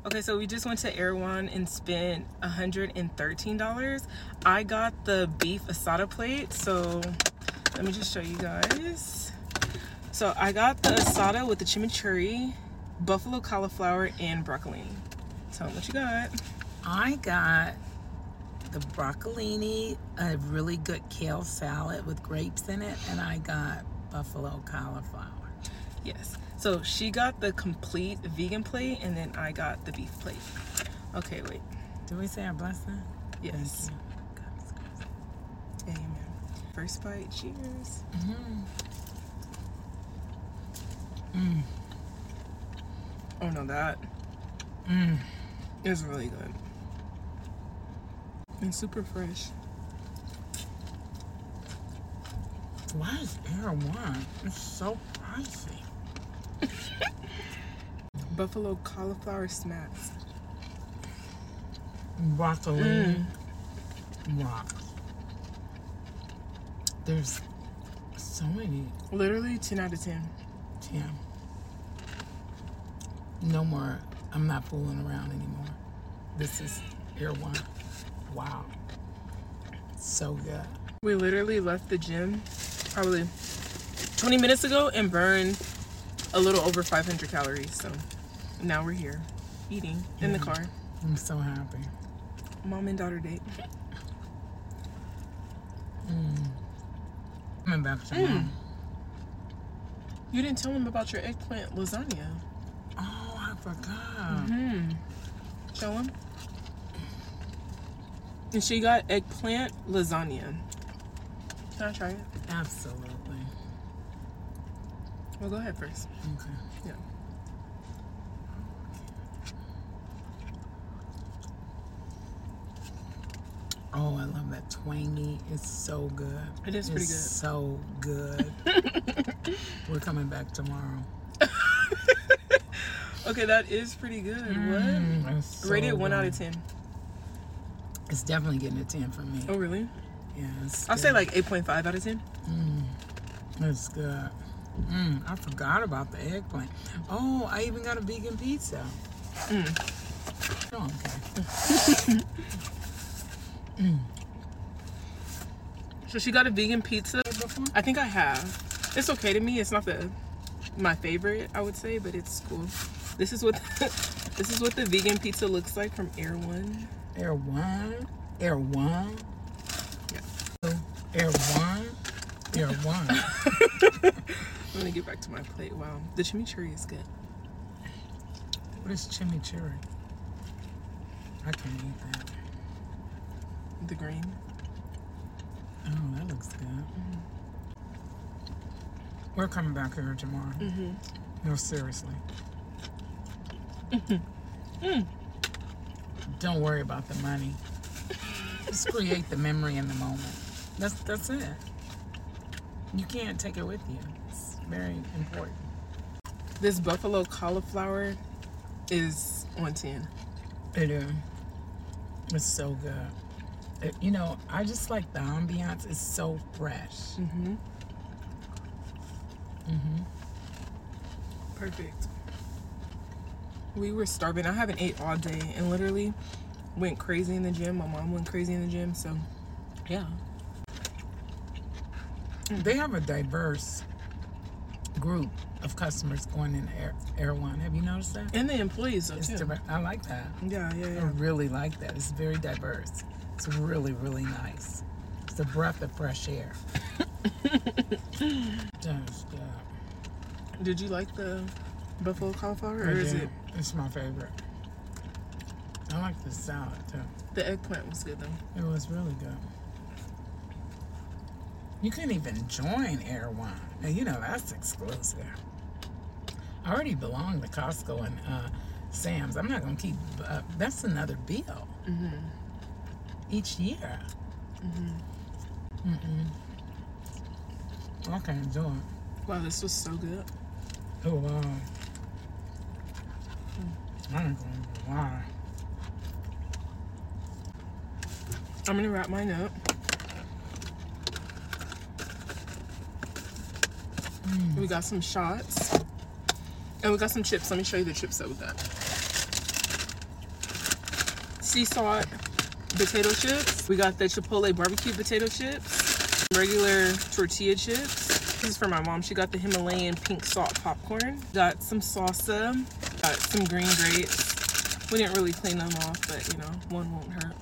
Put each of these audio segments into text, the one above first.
Okay, so we just went to Erewhon and spent $113. I got the beef asada plate, so let me just show you guys. So I got the asada with the chimichurri, buffalo cauliflower, and broccolini. Tell them what you got. I got the broccolini, a really good kale salad with grapes in it, and I got buffalo cauliflower. Yes. So she got the complete vegan plate, and then I got the beef plate. Okay, wait. Did we say our blessing? Yes. Amen. First bite. Cheers. Oh no, that is really good and super fresh. Why is Erewhon? It's so pricey. Buffalo cauliflower smacks. Broccolini rocks. There's so many. Literally 10 out of 10. Yeah. No more. I'm not fooling around anymore. This is Erewhon. Wow. So good. We literally left the gym probably 20 minutes ago and burned a little over 500 calories. So now we're here eating in the car. I'm so happy. Mom and daughter date. Coming back to mom. You didn't tell him about your eggplant lasagna. Oh, I forgot. Show him. And she got eggplant lasagna. Can I try it? Absolutely. Well, go ahead first. Okay. Yeah. Oh, I love that twangy. It's so good. It is pretty good. So good. We're coming back tomorrow. Okay, that is pretty good. What? So Rate it 1 good. out of 10. It's definitely getting a 10 from me. Oh, really? Yeah, it's I'll good. say like 8.5 out of 10. It's good. I forgot about the eggplant. Oh, I even got a vegan pizza. Oh, okay. So she got a vegan pizza. I think I have. It's okay to me. It's not my favorite, I would say, but it's cool. This is what the vegan pizza looks like from Erewhon. Erewhon? Erewhon? Yeah. Erewhon? Erewhon. I'm gonna get back to my plate. Wow, the chimichurri is good. What is chimichurri? I can't eat that. The green. Oh, that looks good. We're coming back here tomorrow. No, seriously. Don't worry about the money. Just create the memory in the moment. That's it. You can't take it with you. It's very important. This buffalo cauliflower is on 10. It is. It's so good. You know, I just like the ambiance. It's so fresh. Perfect. We were starving. I haven't ate all day and literally went crazy in the gym. My mom went crazy in the gym, so yeah. They have a diverse group of customers going in Erewhon. Have you noticed that? And the employees though too. I like that. Yeah. I really like that. It's very diverse. It's really, really nice. It's a breath of fresh air. Just, Did you like the buffalo cauliflower, or is it? It's my favorite. I like the salad too. The eggplant was good though. It was really good. You couldn't even join Erewhon. Now, you know, that's exclusive. I already belong to Costco and Sam's. I'm not going to keep... that's another bill. Each year. I can't do it. Wow, this was so good. Oh, wow. I don't know why. I'm gonna wrap mine up. We got some shots. And we got some chips. Let me show you the chips that we got. sea salt potato chips. We got the Chipotle barbecue potato chips. Regular tortilla chips. This is for my mom. She got the Himalayan pink salt popcorn. Got some salsa. Got some green grapes. We didn't really clean them off, but you know, one won't hurt.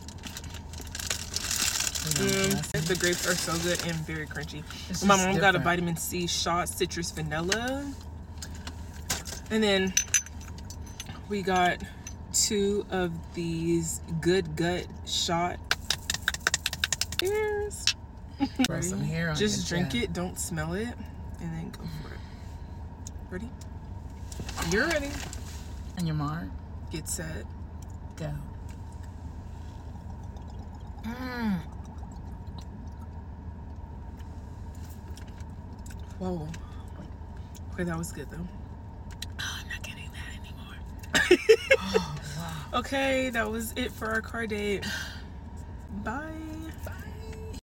The grapes are so good and very crunchy. My mom got a vitamin C shot, citrus vanilla. And then we got 2 of these Good Gut shot beers. Throw some hair on Just drink it, don't smell it, and then go for it. Ready? You're ready. And your mark. Get set. Go. Whoa. Okay, that was good though. Oh, I'm not getting that anymore. Oh, wow. Okay, that was it for our car date. Bye. Bye.